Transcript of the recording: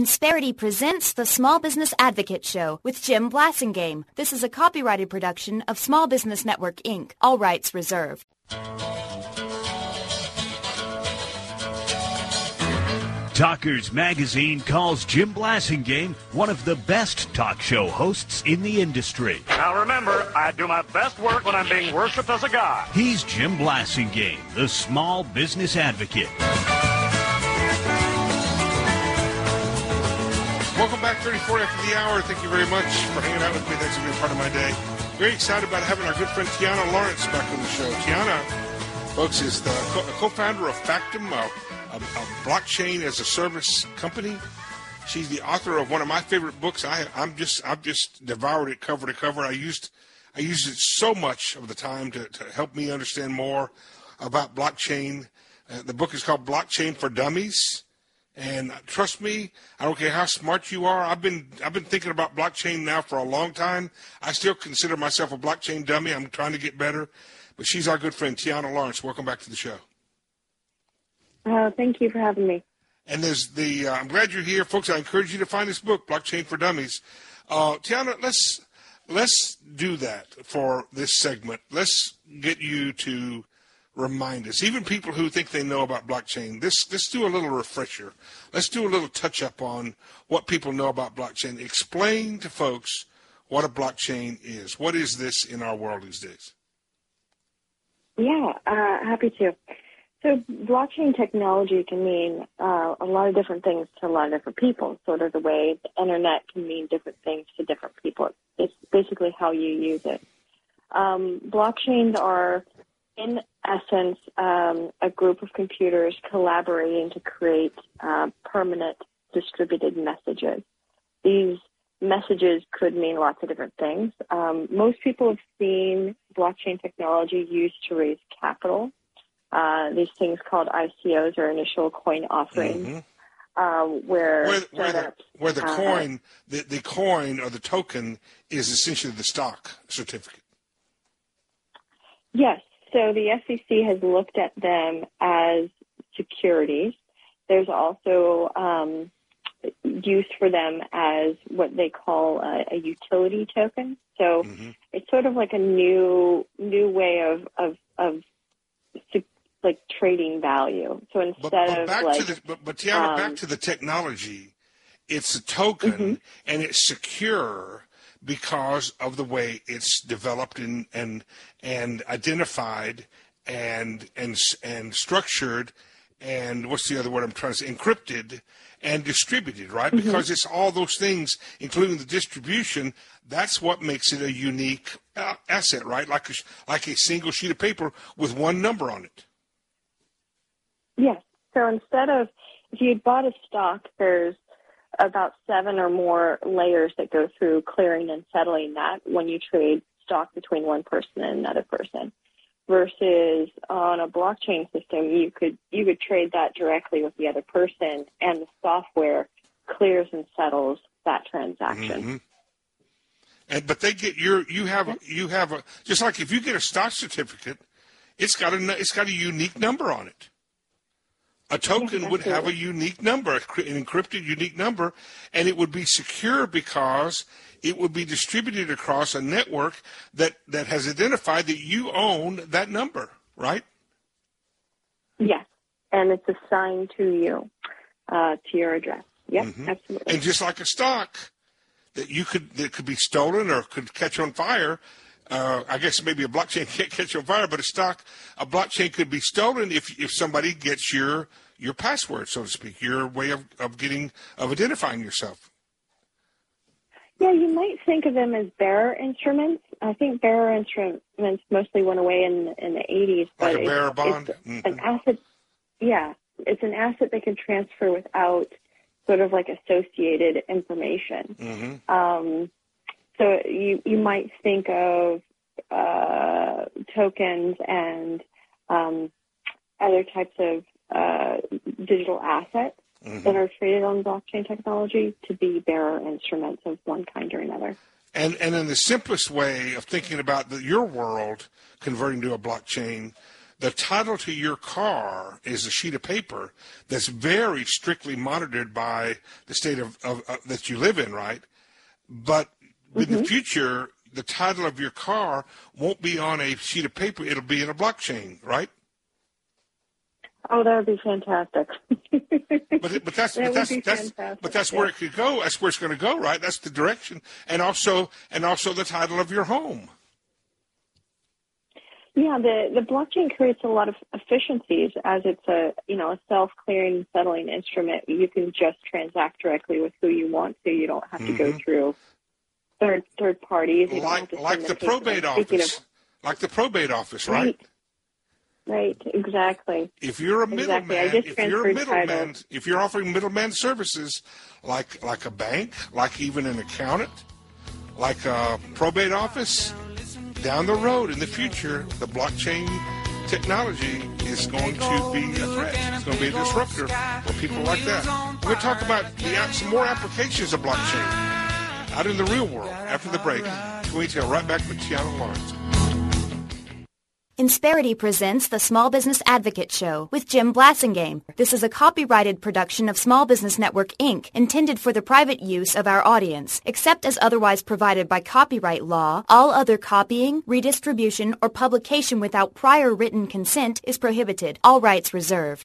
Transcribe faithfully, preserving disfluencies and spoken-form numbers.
Insperity presents the Small Business Advocate Show with Jim Blasingame. This is a copyrighted production of Small Business Network, Incorporated. All rights reserved. Talkers Magazine calls Jim Blasingame one of the best talk show hosts in the industry. Now remember, I do my best work when I'm being worshipped as a god. He's Jim Blasingame, the Small Business Advocate. Welcome back, thirty-four after the hour. Thank you very much for hanging out with me. Thanks for being part of my day. Very excited about having our good friend Tiana Lawrence back on the show. Tiana, folks, is the co- co-founder of Factom, a, a, a blockchain as a service company. She's the author of one of my favorite books. I, I'm just, I've just devoured it cover to cover. I used, I used it so much of the time to, to help me understand more about blockchain. Uh, the book is called Blockchain for Dummies. And trust me, I don't care how smart you are. I've been I've been thinking about blockchain now for a long time. I still consider myself a blockchain dummy. I'm trying to get better. But she's our good friend, Tiana Lawrence. Welcome back to the show. Uh, thank you for having me. And there's the uh, I'm glad you're here, folks. I encourage you to find this book, Blockchain for Dummies. Uh, Tiana, let's let's do that for this segment. Let's get you to remind us, even people who think they know about blockchain, this, let's do a little refresher. Let's do a little touch-up on what people know about blockchain. Explain to folks what a blockchain is. What is this in our world these days? Yeah, uh, happy to. So blockchain technology can mean uh, a lot of different things to a lot of different people, sort of the way the Internet can mean different things to different people. It's basically how you use it. Um, blockchains are, in essence, um, a group of computers collaborating to create uh, permanent distributed messages. These messages could mean lots of different things. Um, most people have seen blockchain technology used to raise capital. Uh, these things called I C Os, or initial coin offerings, mm-hmm. um, where where, where the, where the uh, coin, the, the coin or the token is essentially the stock certificate. Yes. So the S E C has looked at them as securities. There's also um, use for them as what they call a, a utility token. So mm-hmm. it's sort of like a new new way of of, of like trading value. So instead but, but of back like, to the, but, but Tiana, um, back to the technology, it's a token mm-hmm. and it's secure because of the way it's developed and and and identified and and and structured, and what's the other word I'm trying to say? Encrypted and distributed, right? Mm-hmm. Because it's all those things, including the distribution. That's what makes it a unique uh, asset, right? Like a, like a single sheet of paper with one number on it. Yes. So instead of, if you bought a stock, there's about seven or more layers that go through clearing and settling that when you trade stock between one person and another person. Versus on a blockchain system, you could you could trade that directly with the other person, and the software clears and settles that transaction. Mm-hmm. And but they get your you have you have a just like if you get a stock certificate, it's got a it's got a unique number on it. A token yes, would have a unique number, an encrypted unique number, and it would be secure because it would be distributed across a network that, that has identified that you own that number, right? Yes, and it's assigned to you, uh, to your address. Yes, mm-hmm. absolutely. And just like a stock that you could that could be stolen or could catch on fire. Uh, I guess maybe a blockchain can't catch on fire, but a stock, a blockchain could be stolen if if somebody gets your your password, so to speak, your way of, of getting of identifying yourself. Yeah, you might think of them as bearer instruments. I think bearer instruments mostly went away in in the eighties, but like a bearer it's, bond? it's mm-hmm. an asset. Yeah, it's an asset that can transfer without sort of like associated information. Mm-hmm. Um, So you, you might think of uh, tokens and um, other types of uh, digital assets mm-hmm. that are traded on blockchain technology to be bearer instruments of one kind or another. And and in the simplest way of thinking about the, your world converting to a blockchain, the title to your car is a sheet of paper that's very strictly monitored by the state of, of, of that you live in, right? But mm-hmm. in the future, the title of your car won't be on a sheet of paper. It'll be in a blockchain, right? Oh, that would be fantastic. but, but that's, that but that's, would be that's, fantastic. but that's yeah. where it could go. That's where it's going to go, right? That's the direction. And also, and also the title of your home. Yeah, the, the blockchain creates a lot of efficiencies as it's a, you know, a self-clearing, settling instrument. You can just transact directly with who you want to. You don't have to mm-hmm. go through third third parties. You like don't have to like the probate office. Of, like the probate office, right? Right, right exactly. If you're a exactly. middleman, if you're a middleman, if you're offering middleman services like like a bank, like even an accountant, like a probate office, down the road in the future, the blockchain technology is going to be a threat. It's going to be a disruptor for people like that. We're going to talk about the, some more applications of blockchain out in the real world after the break. We tell right back with Tiana Lawrence. Insperity presents the Small Business Advocate Show with Jim Blasingame. This is a copyrighted production of Small Business Network, Incorporated, intended for the private use of our audience. Except as otherwise provided by copyright law, all other copying, redistribution, or publication without prior written consent is prohibited. All rights reserved.